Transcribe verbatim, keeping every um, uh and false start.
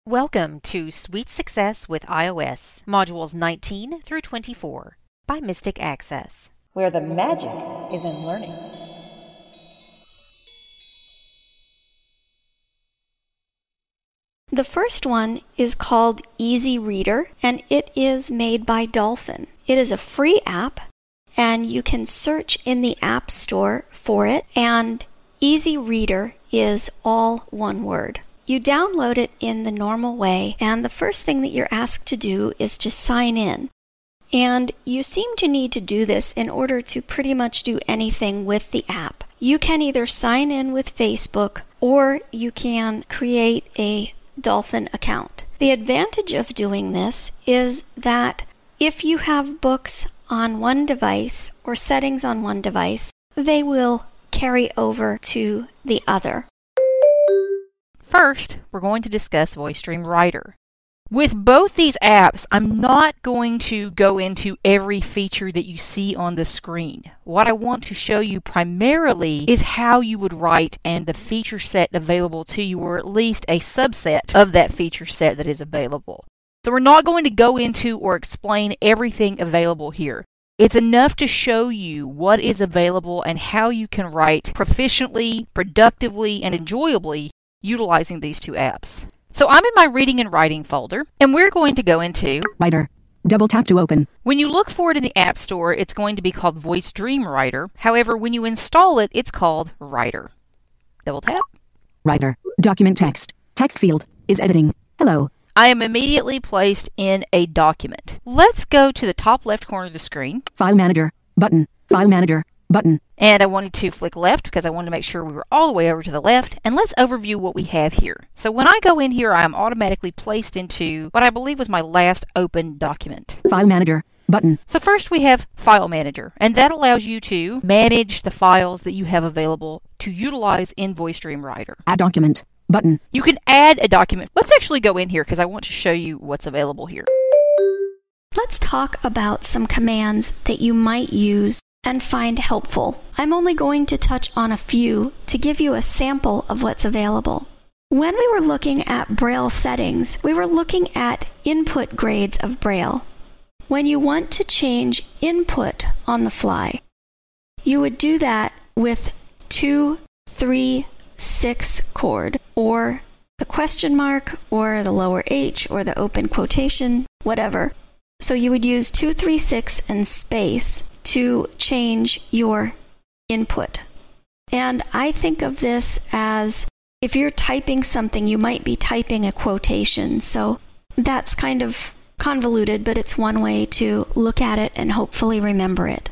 Welcome to Sweet Success with iOS, Modules nineteen through twenty-four by Mystic Access, where the magic is in learning. The first one is called Easy Reader, and it is made by Dolphin. It is a free app, and you can search in the App Store for it, and Easy Reader is all one word. You download it in the normal way, and the first thing that you're asked to do is to sign in. And you seem to need to do this in order to pretty much do anything with the app. You can either sign in with Facebook, or you can create a Dolphin account. The advantage of doing this is that if you have books on one device or settings on one device, they will carry over to the other. First, we're going to discuss VoiceStream Writer. With both these apps, I'm not going to go into every feature that you see on the screen. What I want to show you primarily is how you would write and the feature set available to you, or at least a subset of that feature set that is available. So we're not going to go into or explain everything available here. It's enough to show you what is available and how you can write proficiently, productively, and enjoyably utilizing these two apps. So I'm in my Reading and Writing folder, and we're going to go into Writer. Double tap to open. When you look for it in the App Store, it's going to be called VoiceStream Writer. However, when you install it, it's called Writer. Double tap. Writer. Document text. Text field is editing. Hello. I am immediately placed in a document. Let's go to the top left corner of the screen. File Manager. Button. File Manager. Button. And I wanted to flick left because I wanted to make sure we were all the way over to the left. And let's overview what we have here. So when I go in here, I am automatically placed into what I believe was my last open document. File Manager. Button. So first we have File Manager, and that allows you to manage the files that you have available to utilize in VoiceStream Writer. Add document. Button. You can add a document. Let's actually go in here because I want to show you what's available here. Let's talk about some commands that you might use and find helpful. I'm only going to touch on a few to give you a sample of what's available. When we were looking at Braille settings, we were looking at input grades of Braille. When you want to change input on the fly, you would do that with two, three, six chord, or the question mark, or the lower H, or the open quotation, whatever. So you would use two, three, six and space to change your input. And I think of this as if you're typing something, you might be typing a quotation. So that's kind of convoluted, but it's one way to look at it and hopefully remember it.